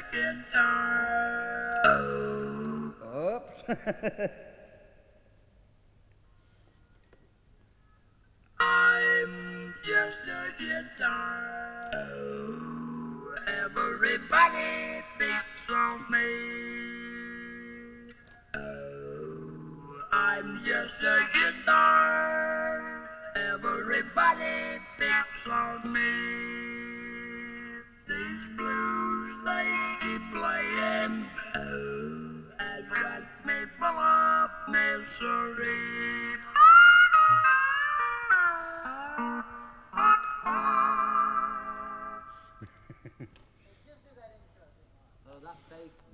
guitar. Oops. I'm just a guitar. Everybody thinks of me. I'm just a guitar. Everybody thinks of me. These blues they keep playing has got me full of misery. Oh, that bass.